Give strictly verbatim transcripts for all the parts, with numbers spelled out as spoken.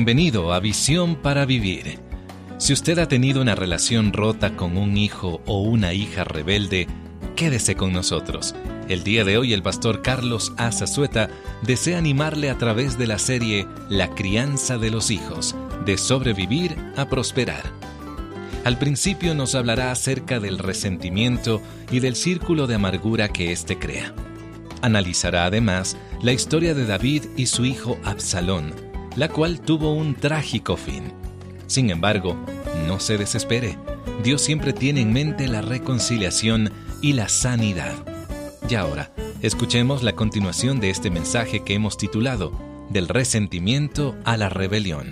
Bienvenido a Visión para Vivir. Si usted ha tenido una relación rota con un hijo o una hija rebelde, quédese con nosotros. El día de hoy el pastor Carlos A. Zazueta desea animarle a través de la serie La crianza de los hijos, de sobrevivir a prosperar. Al principio nos hablará acerca del resentimiento y del círculo de amargura que éste crea. Analizará además la historia de David y su hijo Absalón, la cual tuvo un trágico fin. Sin embargo, no se desespere. Dios siempre tiene en mente la reconciliación y la sanidad. Y ahora, escuchemos la continuación de este mensaje que hemos titulado Del resentimiento a la rebelión.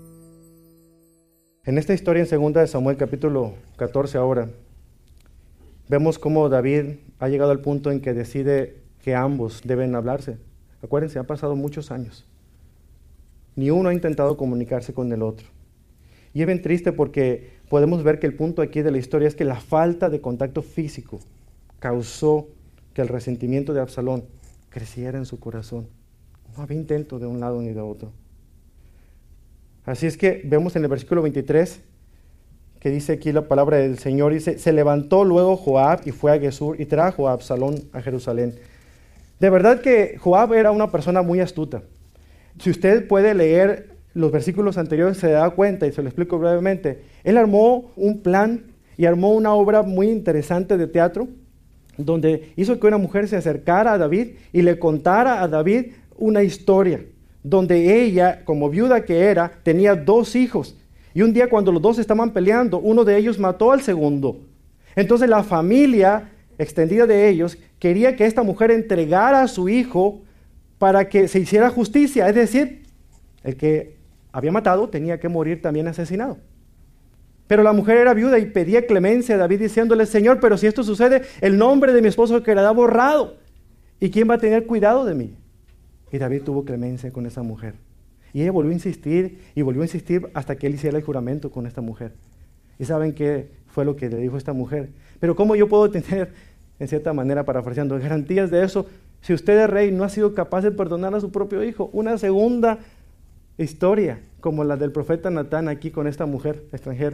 En esta historia en segunda de Samuel capítulo catorce ahora, vemos cómo David ha llegado al punto en que decide que ambos deben hablarse. Acuérdense, han pasado muchos años. Ni uno ha intentado comunicarse con el otro. Y es bien triste porque podemos ver que el punto aquí de la historia es que la falta de contacto físico causó que el resentimiento de Absalón creciera en su corazón. No había intento de un lado ni de otro. Así es que vemos en el versículo veintitrés que dice aquí la palabra del Señor, dice, se levantó luego Joab y fue a Gesur y trajo a Absalón a Jerusalén. De verdad que Joab era una persona muy astuta. Si usted puede leer los versículos anteriores, se da cuenta, y se lo explico brevemente. Él armó un plan y armó una obra muy interesante de teatro, donde hizo que una mujer se acercara a David y le contara a David una historia, donde ella, como viuda que era, tenía dos hijos. Y un día cuando los dos estaban peleando, uno de ellos mató al segundo. Entonces la familia extendida de ellos quería que esta mujer entregara a su hijo para que se hiciera justicia, es decir, el que había matado tenía que morir también asesinado. Pero la mujer era viuda y pedía clemencia a David diciéndole, Señor, pero si esto sucede, el nombre de mi esposo quedará borrado. ¿Y quién va a tener cuidado de mí? Y David tuvo clemencia con esa mujer. Y ella volvió a insistir y volvió a insistir hasta que él hiciera el juramento con esta mujer. ¿Y saben qué fue lo que le dijo esta mujer? Pero ¿cómo yo puedo tener, en cierta manera, parafraseando, garantías de eso si usted es rey no ha sido capaz de perdonar a su propio hijo? Una segunda historia, como la del profeta Natán aquí con esta mujer extranjera.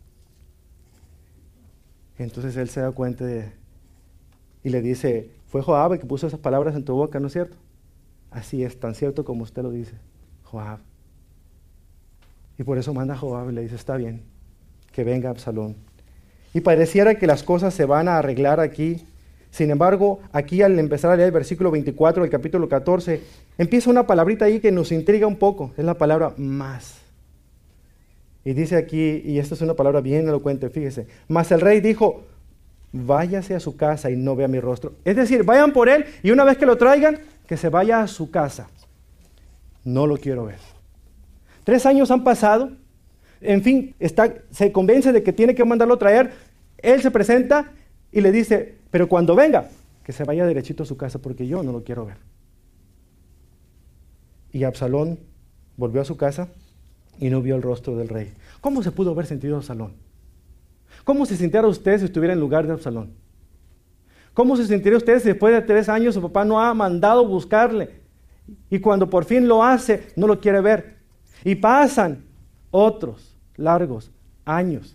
Entonces él se da cuenta de, y le dice, fue Joab el que puso esas palabras en tu boca, ¿no es cierto? Así es, tan cierto como usted lo dice, Joab. Y por eso manda a Joab y le dice, está bien, que venga Absalón. Y pareciera que las cosas se van a arreglar aquí. Sin embargo, aquí al empezar a leer el versículo veinticuatro del capítulo catorce, empieza una palabrita ahí que nos intriga un poco, es la palabra más. Y dice aquí, y esta es una palabra bien elocuente, fíjese, mas el rey dijo, váyase a su casa y no vea mi rostro. Es decir, vayan por él y una vez que lo traigan, que se vaya a su casa. No lo quiero ver. Tres años han pasado, en fin, está, se convence de que tiene que mandarlo a traer, él se presenta y le dice, pero cuando venga, que se vaya derechito a su casa porque yo no lo quiero ver. Y Absalón volvió a su casa y no vio el rostro del rey. ¿Cómo se pudo haber sentido Absalón? ¿Cómo se sintiera usted si estuviera en lugar de Absalón? ¿Cómo se sentiría usted si después de tres años su papá no ha mandado buscarle? Y cuando por fin lo hace, no lo quiere ver. Y pasan otros largos años.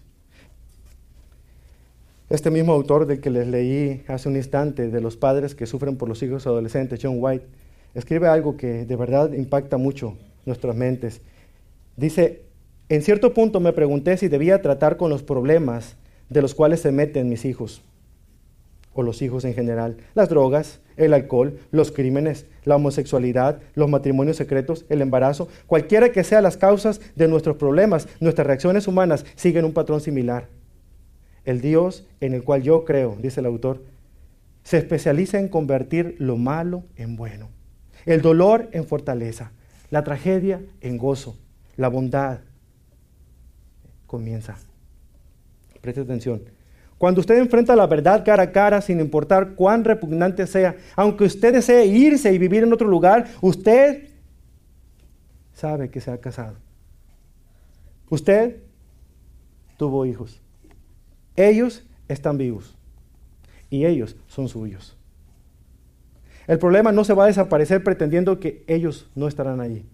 Este mismo autor del que les leí hace un instante, de los padres que sufren por los hijos adolescentes, John White, escribe algo que de verdad impacta mucho nuestras mentes. Dice, en cierto punto me pregunté si debía tratar con los problemas de los cuales se meten mis hijos, o los hijos en general, las drogas, el alcohol, los crímenes, la homosexualidad, los matrimonios secretos, el embarazo, cualquiera que sean las causas de nuestros problemas, nuestras reacciones humanas siguen un patrón similar. El Dios en el cual yo creo, dice el autor, se especializa en convertir lo malo en bueno, el dolor en fortaleza, la tragedia en gozo, la bondad comienza. Preste atención. Cuando usted enfrenta la verdad cara a cara, sin importar cuán repugnante sea, aunque usted desee irse y vivir en otro lugar, usted sabe que se ha casado. Usted tuvo hijos. Ellos están vivos y ellos son suyos. El problema no se va a desaparecer pretendiendo que ellos no estarán allí.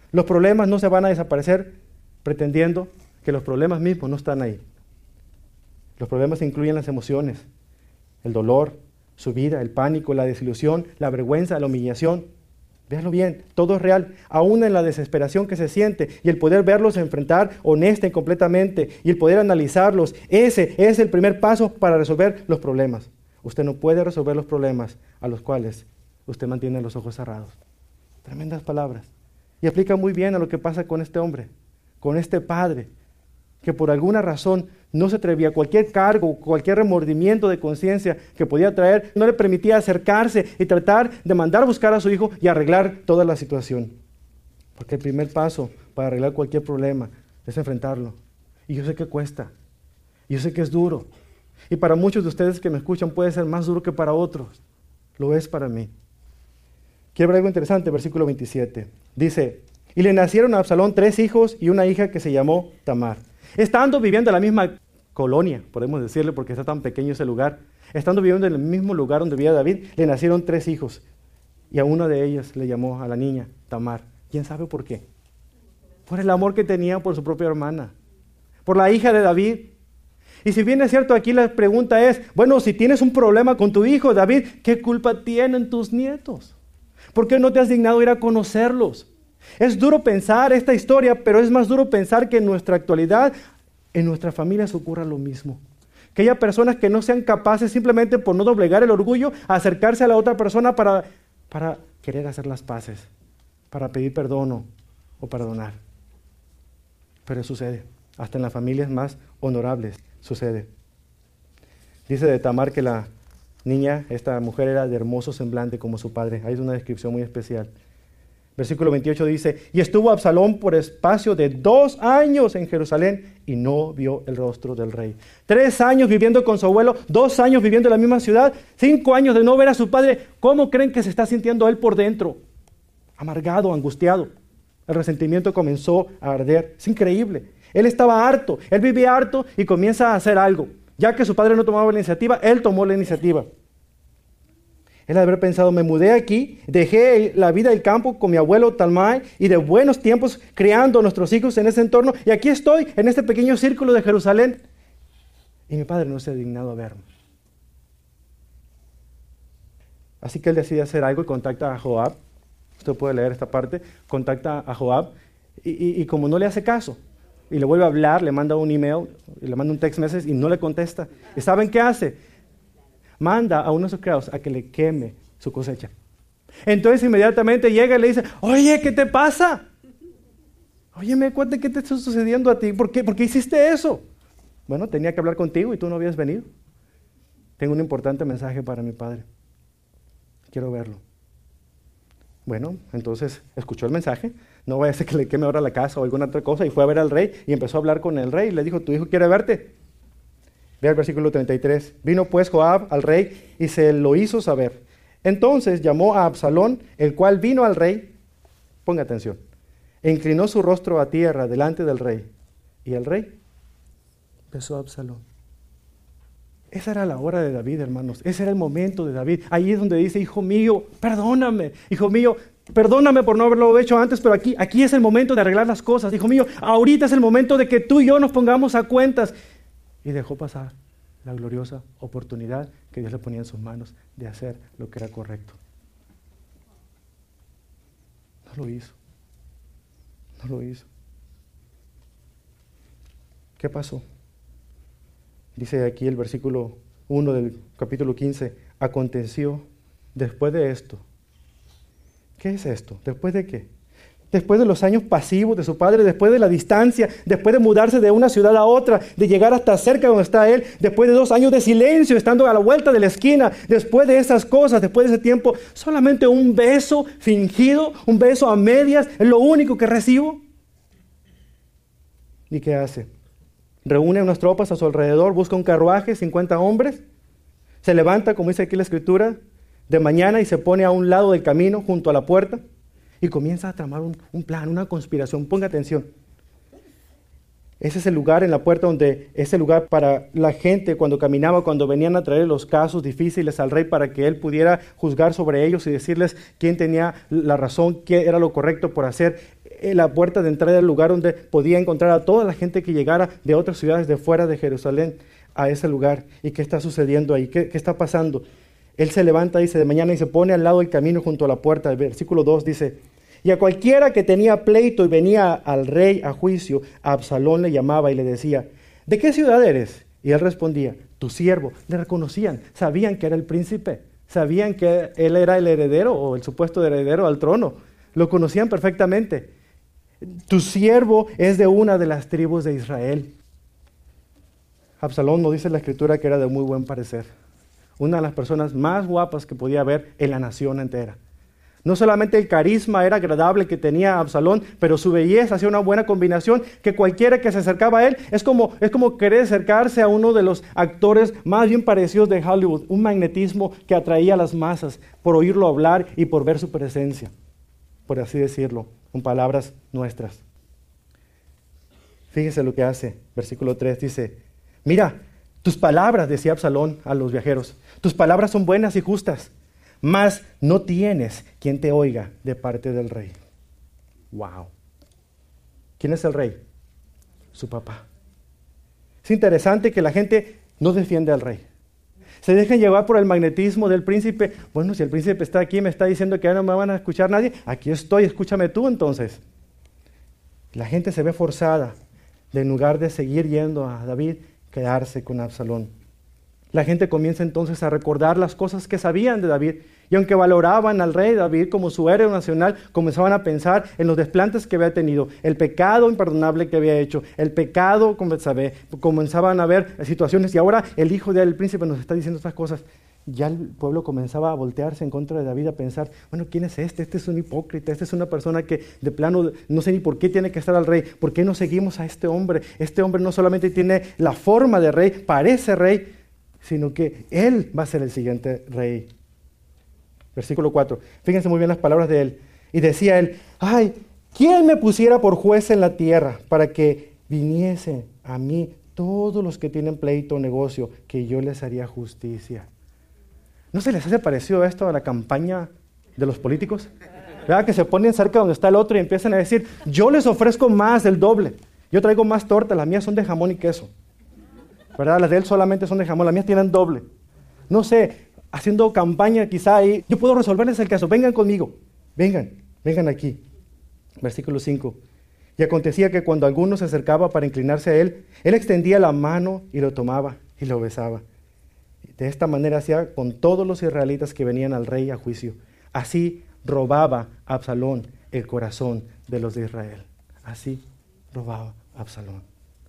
Los problemas no se van a desaparecer pretendiendo que los problemas mismos no están ahí. Los problemas incluyen las emociones, el dolor, su vida, el pánico, la desilusión, la vergüenza, la humillación. Véanlo bien, todo es real, aún en la desesperación que se siente, y el poder verlos enfrentar honesta y completamente, y el poder analizarlos, ese es el primer paso para resolver los problemas. Usted no puede resolver los problemas a los cuales usted mantiene los ojos cerrados. Tremendas palabras. Y aplica muy bien a lo que pasa con este hombre, con este padre, que por alguna razón no se atrevía, cualquier cargo, cualquier remordimiento de conciencia que podía traer, no le permitía acercarse y tratar de mandar a buscar a su hijo y arreglar toda la situación. Porque el primer paso para arreglar cualquier problema es enfrentarlo. Y yo sé que cuesta, yo sé que es duro. Y para muchos de ustedes que me escuchan puede ser más duro que para otros. Lo es para mí. Quiero ver algo interesante, versículo veintisiete. Dice, y le nacieron a Absalón tres hijos y una hija que se llamó Tamar. Estando viviendo en la misma colonia, podemos decirle porque está tan pequeño ese lugar, estando viviendo en el mismo lugar donde vivía David, le nacieron tres hijos. Y a una de ellas le llamó a la niña Tamar. ¿Quién sabe por qué? Por el amor que tenía por su propia hermana, por la hija de David. Y si bien es cierto, aquí la pregunta es, bueno, si tienes un problema con tu hijo David, ¿qué culpa tienen tus nietos? ¿Por qué no te has dignado ir a conocerlos? Es duro pensar esta historia, pero es más duro pensar que en nuestra actualidad, en nuestras familias ocurra lo mismo. Que haya personas que no sean capaces simplemente por no doblegar el orgullo, a acercarse a la otra persona para, para querer hacer las paces, para pedir perdón o, o perdonar. Pero sucede, hasta en las familias más honorables sucede. Dice de Tamar que la niña, esta mujer era de hermoso semblante como su padre. Ahí es una descripción muy especial. Versículo veintiocho dice, y estuvo Absalón por espacio de dos años en Jerusalén y no vio el rostro del rey. Tres años viviendo con su abuelo, dos años viviendo en la misma ciudad, cinco años de no ver a su padre. ¿Cómo creen que se está sintiendo él por dentro? Amargado, angustiado. El resentimiento comenzó a arder. Es increíble. Él estaba harto, él vivía harto y comienza a hacer algo. Ya que su padre no tomaba la iniciativa, él tomó la iniciativa. Él haber pensado, me mudé aquí, dejé la vida del campo con mi abuelo Talmai y de buenos tiempos criando a nuestros hijos en ese entorno. Y aquí estoy, en este pequeño círculo de Jerusalén. Y mi padre no se ha dignado a verme. Así que él decide hacer algo y contacta a Joab. Usted puede leer esta parte. Contacta a Joab y, y, y como no le hace caso, y le vuelve a hablar, le manda un email, y le manda un text message y no le contesta. ¿Y saben qué hace? Manda a uno de sus criados a que le queme su cosecha. Entonces inmediatamente llega y le dice, oye, ¿qué te pasa? Oye, me cuenta qué te está sucediendo a ti. ¿Por qué? ¿Por qué hiciste eso? Bueno, tenía que hablar contigo y tú no habías venido. Tengo un importante mensaje para mi padre. Quiero verlo. Bueno, entonces escuchó el mensaje. No vaya a ser que le queme ahora la casa o alguna otra cosa. Y fue a ver al rey y empezó a hablar con el rey. Y le dijo, tu hijo quiere verte. Ve al versículo treinta y tres. Vino pues Joab al rey y se lo hizo saber. Entonces llamó a Absalón, el cual vino al rey. Ponga atención. E inclinó su rostro a tierra delante del rey. Y el rey besó a Absalón. Esa era la hora de David, hermanos. Ese era el momento de David. Ahí es donde dice, hijo mío, perdóname. Hijo mío, perdóname por no haberlo hecho antes, pero aquí, aquí es el momento de arreglar las cosas. Hijo mío, ahorita es el momento de que tú y yo nos pongamos a cuentas. Y dejó pasar la gloriosa oportunidad que Dios le ponía en sus manos de hacer lo que era correcto. No lo hizo. No lo hizo. ¿Qué pasó? Dice aquí el versículo uno del capítulo quince. Aconteció después de esto. ¿Qué es esto? ¿Después de qué? Después de los años pasivos de su padre, después de la distancia, después de mudarse de una ciudad a otra, de llegar hasta cerca donde está él, después de dos años de silencio, estando a la vuelta de la esquina, después de esas cosas, después de ese tiempo, solamente un beso fingido, un beso a medias, es lo único que recibo. ¿Y qué hace? Reúne unas tropas a su alrededor, busca un carruaje, cincuenta hombres, se levanta, como dice aquí la escritura, de mañana y se pone a un lado del camino, junto a la puerta, y comienza a tramar un, un plan, una conspiración. Ponga atención. Ese es el lugar en la puerta donde, es el lugar para la gente cuando caminaba, cuando venían a traer los casos difíciles al rey para que él pudiera juzgar sobre ellos y decirles quién tenía la razón, qué era lo correcto por hacer. la puerta de entrada del lugar donde podía encontrar a toda la gente que llegara de otras ciudades de fuera de Jerusalén a ese lugar. ¿Y qué está sucediendo ahí? ¿Qué, qué está pasando? Él se levanta, dice, de mañana y se pone al lado del camino junto a la puerta. El versículo dos dice, y a cualquiera que tenía pleito y venía al rey a juicio, a Absalón le llamaba y le decía, ¿de qué ciudad eres? Y él respondía, tu siervo. Le reconocían, sabían que era el príncipe, sabían que él era el heredero o el supuesto heredero al trono. Lo conocían perfectamente. Tu siervo es de una de las tribus de Israel. Absalón nos dice en la escritura que era de muy buen parecer. Una de las personas más guapas que podía haber en la nación entera. No solamente el carisma era agradable que tenía Absalón, pero su belleza hacía una buena combinación que cualquiera que se acercaba a él es como, es como querer acercarse a uno de los actores más bien parecidos de Hollywood, un magnetismo que atraía a las masas por oírlo hablar y por ver su presencia, por así decirlo, con palabras nuestras. Fíjese lo que hace, versículo tres dice, mira, tus palabras, decía Absalón a los viajeros, tus palabras son buenas y justas, mas no tienes quien te oiga de parte del rey. Wow. ¿Quién es el rey? Su papá. Es interesante que la gente no defiende al rey. Se dejan llevar por el magnetismo del príncipe. Bueno, si el príncipe está aquí, me está diciendo que ya no me van a escuchar nadie, aquí estoy, escúchame tú entonces. La gente se ve forzada de, en lugar de seguir yendo a David, quedarse con Absalón. La gente comienza entonces a recordar las cosas que sabían de David, y aunque valoraban al rey David como su héroe nacional, comenzaban a pensar en los desplantes que había tenido, el pecado imperdonable que había hecho, el pecado, comenzaban a ver situaciones, y ahora el hijo del príncipe nos está diciendo estas cosas. Ya el pueblo comenzaba a voltearse en contra de David, a pensar, bueno, ¿quién es este? Este es un hipócrita, este es una persona que de plano no sé ni por qué tiene que estar al rey, ¿por qué no seguimos a este hombre? Este hombre no solamente tiene la forma de rey, parece rey, sino que él va a ser el siguiente rey. Versículo cuatro. Fíjense muy bien las palabras de él. Y decía él, ay, ¿quién me pusiera por juez en la tierra para que viniesen a mí todos los que tienen pleito o negocio, que yo les haría justicia? ¿No se les hace parecido esto a la campaña de los políticos? ¿Verdad? Que se ponen cerca donde está el otro y empiezan a decir, yo les ofrezco más del doble. Yo traigo más tortas, las mías son de jamón y queso. ¿Verdad? Las de él solamente son de jamón, las mías tienen doble. No sé, haciendo campaña quizá ahí, yo puedo resolverles el caso, vengan conmigo, vengan, vengan aquí. Versículo cinco. Y acontecía que cuando alguno se acercaba para inclinarse a él, él extendía la mano y lo tomaba y lo besaba. De esta manera hacía con todos los israelitas que venían al rey a juicio. Así robaba Absalón el corazón de los de Israel. Así robaba Absalón.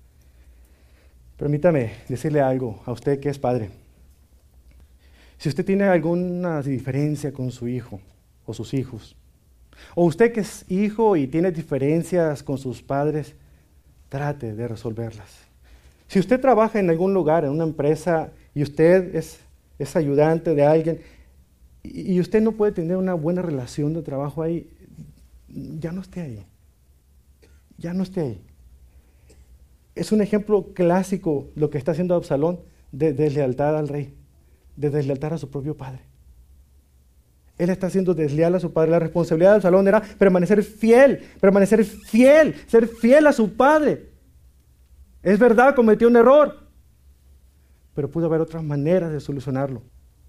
Permítame decirle algo a usted que es padre. Si usted tiene alguna diferencia con su hijo o sus hijos, o usted que es hijo y tiene diferencias con sus padres, trate de resolverlas. Si usted trabaja en algún lugar, en una empresa, y usted es, es ayudante de alguien, y, y usted no puede tener una buena relación de trabajo ahí, ya no esté ahí. Ya no esté ahí. Es un ejemplo clásico lo que está haciendo Absalón de deslealtad al rey, de deslealtad a su propio padre. Él está siendo desleal a su padre. La responsabilidad de Absalón era permanecer fiel, permanecer fiel, ser fiel a su padre. Es verdad, cometió un error, pero pudo haber otras maneras de solucionarlo.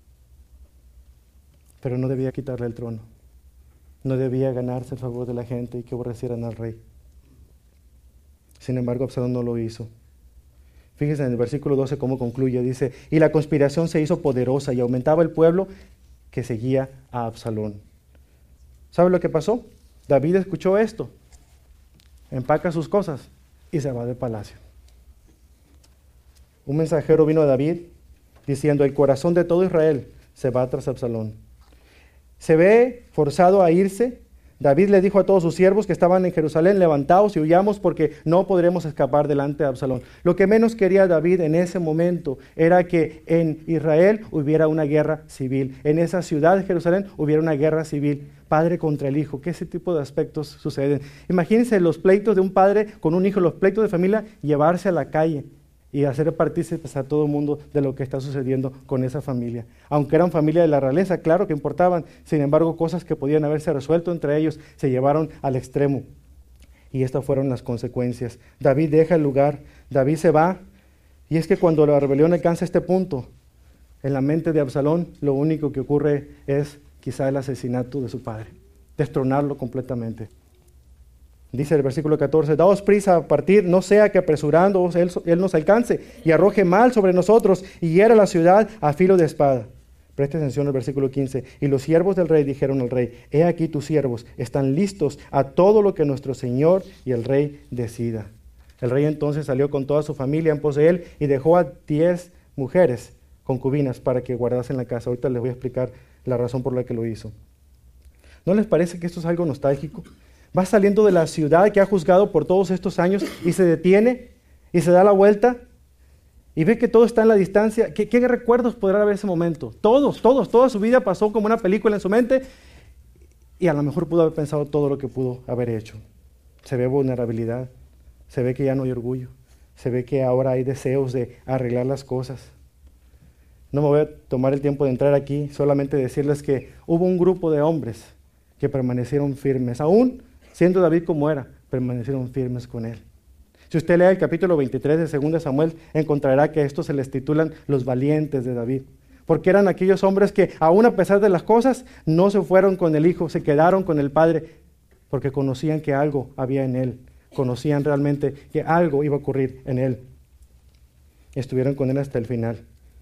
Pero no debía quitarle el trono, no debía ganarse el favor de la gente y que aborrecieran al rey. Sin embargo, Absalón no lo hizo. Fíjense en el versículo doce cómo concluye. Dice, y la conspiración se hizo poderosa y aumentaba el pueblo que seguía a Absalón. ¿Sabe lo que pasó? David escuchó esto, empaca sus cosas y se va del palacio. Un mensajero vino a David diciendo, el corazón de todo Israel se va tras Absalón. Se ve forzado a irse. David le dijo a todos sus siervos que estaban en Jerusalén, levantaos y huyamos porque no podremos escapar delante de Absalón. Lo que menos quería David en ese momento era que en Israel hubiera una guerra civil. En esa ciudad de Jerusalén hubiera una guerra civil, padre contra el hijo, que ese tipo de aspectos suceden. Imagínense los pleitos de un padre con un hijo, los pleitos de familia, llevarse a la calle y hacer partícipes a todo el mundo de lo que está sucediendo con esa familia. Aunque eran familia de la realeza, claro que importaban, sin embargo, cosas que podían haberse resuelto entre ellos se llevaron al extremo. Y estas fueron las consecuencias. David deja el lugar, David se va. Y es que cuando la rebelión alcanza este punto, en la mente de Absalón, lo único que ocurre es quizá el asesinato de su padre, destronarlo completamente. Dice el versículo catorce, daos prisa a partir, no sea que apresurándoos él, él nos alcance y arroje mal sobre nosotros y hiera la ciudad a filo de espada. Preste atención al versículo quince. Y los siervos del rey dijeron al rey, he aquí tus siervos están listos a todo lo que nuestro señor y el rey decida. El rey entonces salió con toda su familia en pos de él y dejó a diez mujeres concubinas para que guardasen la casa. Ahorita les voy a explicar la razón por la que lo hizo. ¿No les parece que esto es algo nostálgico? Va saliendo de la ciudad que ha juzgado por todos estos años y se detiene y se da la vuelta y ve que todo está en la distancia. ¿Qué, qué recuerdos podrá haber ese momento? Todos, todos, toda su vida pasó como una película en su mente y a lo mejor pudo haber pensado todo lo que pudo haber hecho. Se ve vulnerabilidad, se ve que ya no hay orgullo, se ve que ahora hay deseos de arreglar las cosas. No me voy a tomar el tiempo de entrar aquí, solamente decirles que hubo un grupo de hombres que permanecieron firmes, aún siendo David como era, permanecieron firmes con él. Si usted lee el capítulo veintitrés de segunda de Samuel, encontrará que a estos se les titulan los valientes de David, porque eran aquellos hombres que, aún a pesar de las cosas, no se fueron con el hijo, se quedaron con el padre, porque conocían que algo había en él, conocían realmente que algo iba a ocurrir en él. Estuvieron con él hasta el final.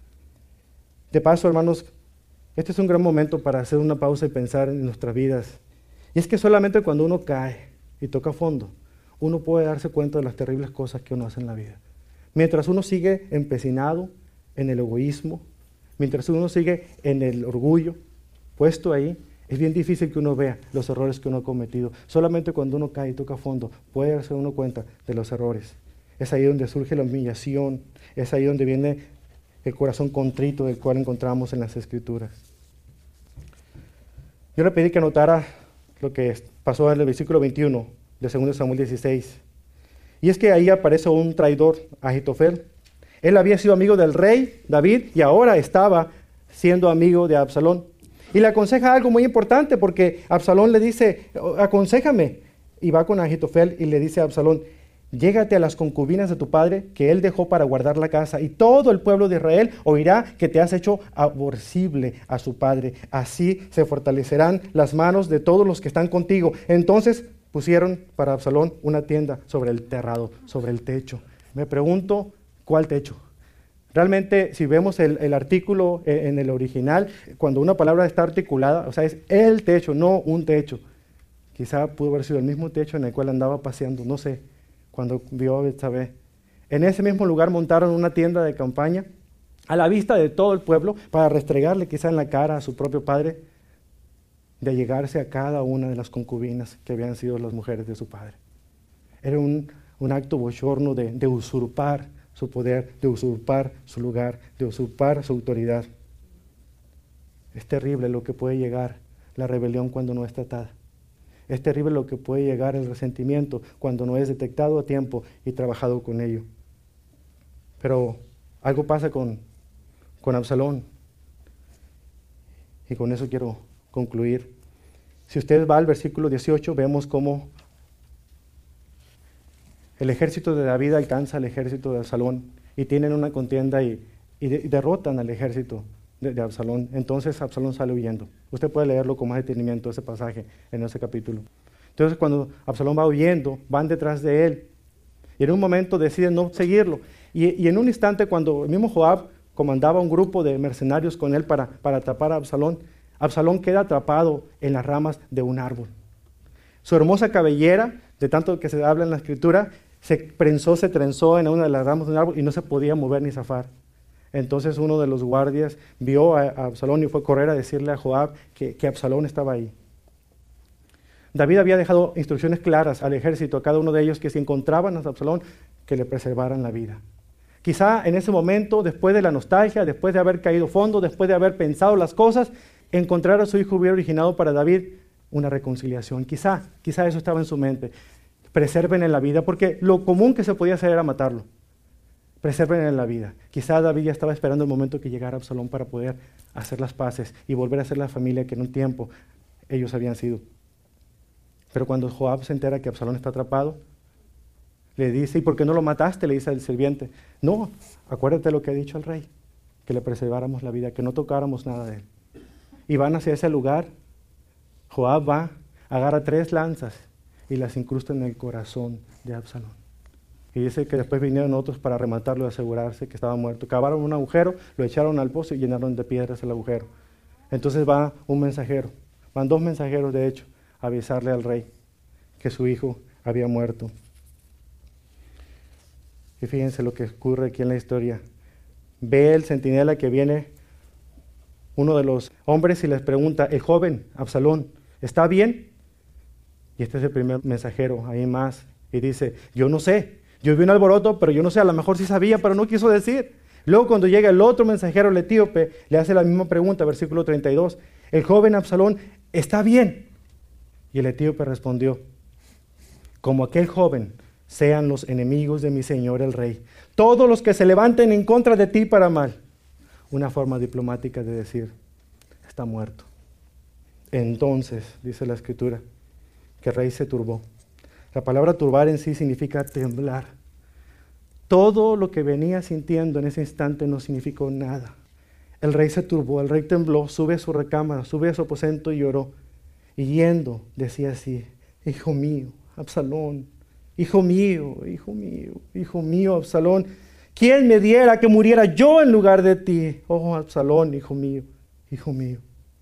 De paso, hermanos, este es un gran momento para hacer una pausa y pensar en nuestras vidas. Y es que solamente cuando uno cae y toca fondo, uno puede darse cuenta de las terribles cosas que uno hace en la vida. Mientras uno sigue empecinado en el egoísmo, mientras uno sigue en el orgullo, puesto ahí, es bien difícil que uno vea los errores que uno ha cometido. Solamente cuando uno cae y toca fondo, puede darse uno cuenta de los errores. Es ahí donde surge la humillación, es ahí donde viene el corazón contrito del cual encontramos en las Escrituras. Yo le pedí que anotara lo que pasó en el versículo veintiuno de segunda de Samuel dieciséis. Y es que ahí aparece un traidor, Ahitofel. Él había sido amigo del rey David y ahora estaba siendo amigo de Absalón. Y le aconseja algo muy importante porque Absalón le dice, aconséjame. Y va con Ahitofel y le dice a Absalón, llégate a las concubinas de tu padre que él dejó para guardar la casa y todo el pueblo de Israel oirá que te has hecho aborrecible a su padre. Así se fortalecerán las manos de todos los que están contigo. Entonces pusieron para Absalón una tienda sobre el terrado, sobre el techo. Me pregunto, ¿cuál techo? Realmente, si vemos el, el artículo en el original, cuando una palabra está articulada, o sea, es el techo, no un techo. Quizá pudo haber sido el mismo techo en el cual andaba paseando, no sé, cuando vio a Betsabé. En ese mismo lugar montaron una tienda de campaña a la vista de todo el pueblo para restregarle quizá en la cara a su propio padre de llegarse a cada una de las concubinas que habían sido las mujeres de su padre. Era un, un acto bochorno de, de usurpar su poder, de usurpar su lugar, de usurpar su autoridad. Es terrible lo que puede llegar la rebelión cuando no es tratada. Es terrible lo que puede llegar el resentimiento cuando no es detectado a tiempo y trabajado con ello. Pero algo pasa con, con Absalón. Y con eso quiero concluir. Si usted va al versículo dieciocho, vemos cómo el ejército de David alcanza al ejército de Absalón y tienen una contienda y, y, de, y derrotan al ejército de, de Absalón. Entonces Absalón sale huyendo. Usted puede leerlo con más detenimiento, ese pasaje en ese capítulo. Entonces cuando Absalón va huyendo, van detrás de él y en un momento deciden no seguirlo. Y, y en un instante, cuando el mismo Joab comandaba un grupo de mercenarios con él para, para atrapar a Absalón, Absalón queda atrapado en las ramas de un árbol. Su hermosa cabellera, de tanto que se habla en la Escritura, se prensó, se trenzó en una de las ramas de un árbol y no se podía mover ni zafar. Entonces uno de los guardias vio a, a Absalón y fue a correr a decirle a Joab que, que Absalón estaba ahí. David había dejado instrucciones claras al ejército, a cada uno de ellos, que si encontraban a Absalón, que le preservaran la vida. Quizá en ese momento, después de la nostalgia, después de haber caído fondo, después de haber pensado las cosas, encontrar a su hijo hubiera originado para David una reconciliación. Quizá, quizá eso estaba en su mente. Preserven en la vida, porque lo común que se podía hacer era matarlo. Preserven en la vida. Quizá David ya estaba esperando el momento que llegara Absalón para poder hacer las paces y volver a ser la familia que en un tiempo ellos habían sido. Pero cuando Joab se entera que Absalón está atrapado, le dice, ¿y por qué no lo mataste? Le dice al sirviente. No, acuérdate lo que ha dicho el rey, que le preserváramos la vida, que no tocáramos nada de él. Y van hacia ese lugar. Joab va, agarra tres lanzas y las incrusta en el corazón de Absalón. Y dice que después vinieron otros para rematarlo y asegurarse que estaba muerto. Cavaron un agujero, lo echaron al pozo y llenaron de piedras el agujero. Entonces va un mensajero, van dos mensajeros de hecho, a avisarle al rey que su hijo había muerto. Y fíjense lo que ocurre aquí en la historia. Ve el centinela que viene, uno de los hombres, y les pregunta, el joven Absalón, ¿está bien? Y este es el primer mensajero, ahí más, y dice, yo no sé, yo vi un alboroto, pero yo no sé, a lo mejor sí sabía, pero no quiso decir. Luego cuando llega el otro mensajero, el etíope, le hace la misma pregunta, versículo treinta y dos, el joven Absalón, ¿está bien? Y el etíope respondió, como aquel joven, sean los enemigos de mi señor el rey, todos los que se levanten en contra de ti para mal. Una forma diplomática de decir, está muerto. Entonces, dice la Escritura, que el rey se turbó. La palabra turbar en sí significa temblar. Todo lo que venía sintiendo en ese instante no significó nada. El rey se turbó, el rey tembló, sube a su recámara, sube a su aposento y lloró. Y yendo, decía así, hijo mío, Absalón, hijo mío, hijo mío, hijo mío, Absalón, ¿quién me diera que muriera yo en lugar de ti? Oh, Absalón, hijo mío, hijo mío.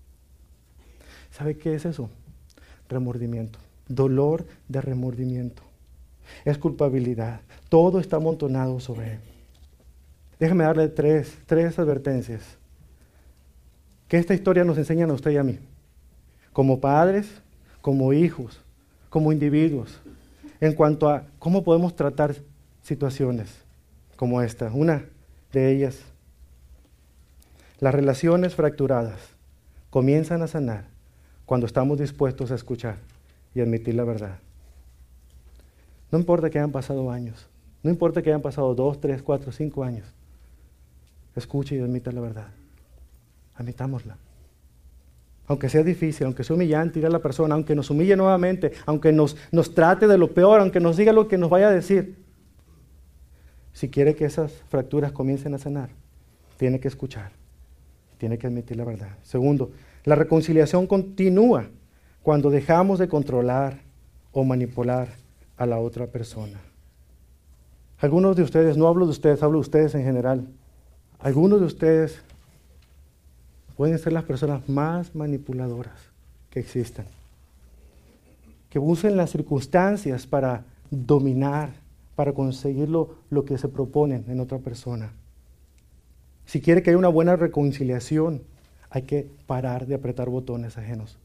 ¿Sabe qué es eso? Remordimiento, dolor de remordimiento. Es culpabilidad. Todo está amontonado sobre él. Déjame darle tres, tres advertencias que esta historia nos enseña a usted y a mí, como padres, como hijos, como individuos, en cuanto a cómo podemos tratar situaciones como esta. Una de ellas, las relaciones fracturadas comienzan a sanar cuando estamos dispuestos a escuchar y admitir la verdad. No importa que hayan pasado años, no importa que hayan pasado dos, tres, cuatro, cinco años. Escuche y admita la verdad. Admitámosla. Aunque sea difícil, aunque sea humillante ir a la persona, aunque nos humille nuevamente, aunque nos, nos trate de lo peor, aunque nos diga lo que nos vaya a decir. Si quiere que esas fracturas comiencen a sanar, tiene que escuchar, tiene que admitir la verdad. Segundo, la reconciliación continúa cuando dejamos de controlar o manipular a la otra persona. Algunos de ustedes, no hablo de ustedes, hablo de ustedes en general, algunos de ustedes pueden ser las personas más manipuladoras que existan, que usen las circunstancias para dominar, para conseguir lo, lo que se proponen en otra persona. Si quiere que haya una buena reconciliación, hay que parar de apretar botones ajenos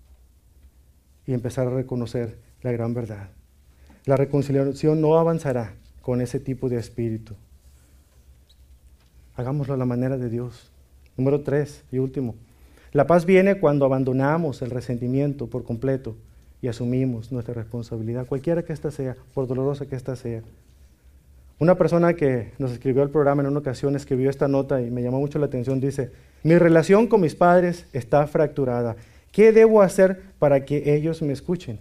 y empezar a reconocer la gran verdad. La reconciliación no avanzará con ese tipo de espíritu. Hagámoslo a la manera de Dios. Número tres y último. La paz viene cuando abandonamos el resentimiento por completo y asumimos nuestra responsabilidad, cualquiera que ésta sea, por dolorosa que ésta sea. Una persona que nos escribió al programa en una ocasión escribió esta nota y me llamó mucho la atención. Dice, mi relación con mis padres está fracturada. ¿Qué debo hacer para que ellos me escuchen?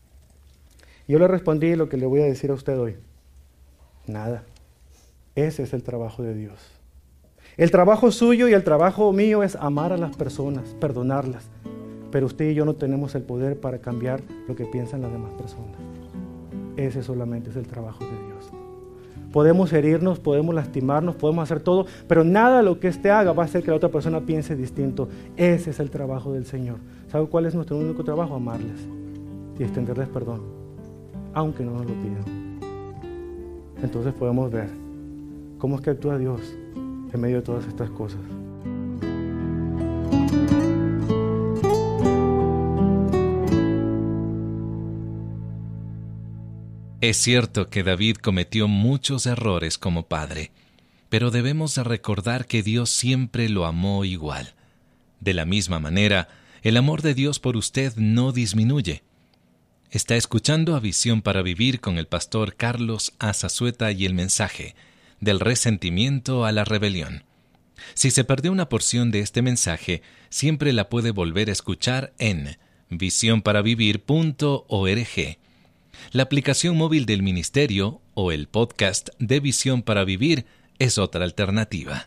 Yo le respondí lo que le voy a decir a usted hoy. Nada. Ese es el trabajo de Dios. El trabajo suyo y el trabajo mío es amar a las personas, perdonarlas. Pero usted y yo no tenemos el poder para cambiar lo que piensan las demás personas. Ese solamente es el trabajo de Dios. Podemos herirnos, podemos lastimarnos, podemos hacer todo, pero nada de lo que éste haga va a hacer que la otra persona piense distinto. Ese es el trabajo del Señor. ¿Sabe cuál es nuestro único trabajo? Amarles y extenderles perdón, aunque no nos lo pidan. Entonces podemos ver cómo es que actúa Dios en medio de todas estas cosas. Es cierto que David cometió muchos errores como padre, pero debemos de recordar que Dios siempre lo amó igual. De la misma manera, el amor de Dios por usted no disminuye. Está escuchando a Visión para Vivir con el pastor Carlos Azazueta y el mensaje del resentimiento a la rebelión. Si se perdió una porción de este mensaje, siempre la puede volver a escuchar en visión para vivir punto org. La aplicación móvil del ministerio o el podcast de Visión para Vivir es otra alternativa.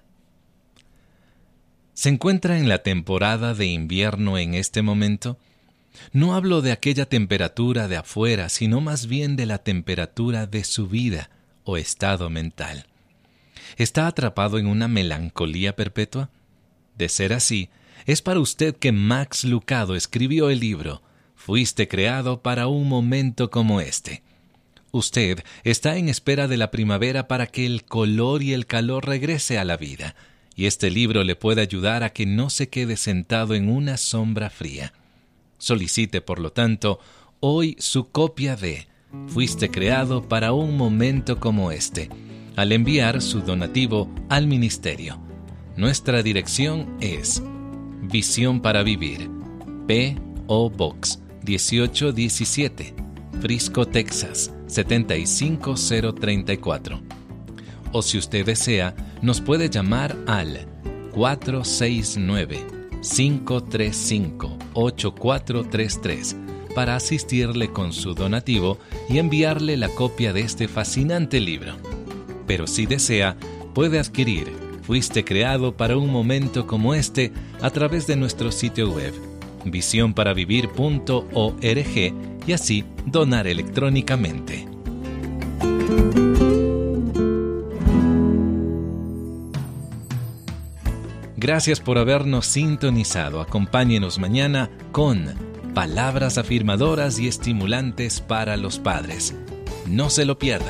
¿Se encuentra en la temporada de invierno en este momento? No hablo de aquella temperatura de afuera, sino más bien de la temperatura de su vida o estado mental. ¿Está atrapado en una melancolía perpetua? De ser así, es para usted que Max Lucado escribió el libro Fuiste creado para un momento como este. Usted está en espera de la primavera para que el color y el calor regrese a la vida, y este libro le puede ayudar a que no se quede sentado en una sombra fría. Solicite, por lo tanto, hoy su copia de Fuiste creado para un momento como este, al enviar su donativo al ministerio. Nuestra dirección es Visión para Vivir, P O Box dieciocho diecisiete, Frisco, Texas setenta y cinco cero treinta y cuatro. O si usted desea, nos puede llamar al cuatro seis nueve, cinco tres cinco, ocho cuatro tres tres para asistirle con su donativo y enviarle la copia de este fascinante libro. Pero si desea, puede adquirir Fuiste creado para un momento como este a través de nuestro sitio web visión para vivir punto org y así donar electrónicamente. Gracias por habernos sintonizado. Acompáñenos mañana con palabras afirmadoras y estimulantes para los padres. No se lo pierda.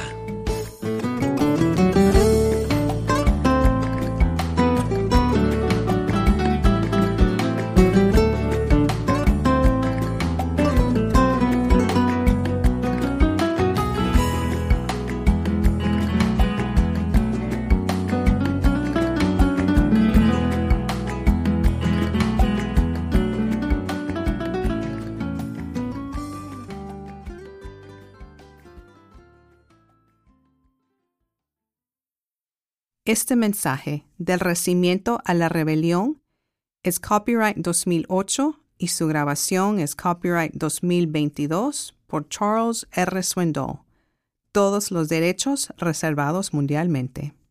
Este mensaje del recibimiento a la rebelión es copyright dos mil ocho y su grabación es copyright dos mil veintidós por Charles R. Swindoll. Todos los derechos reservados mundialmente.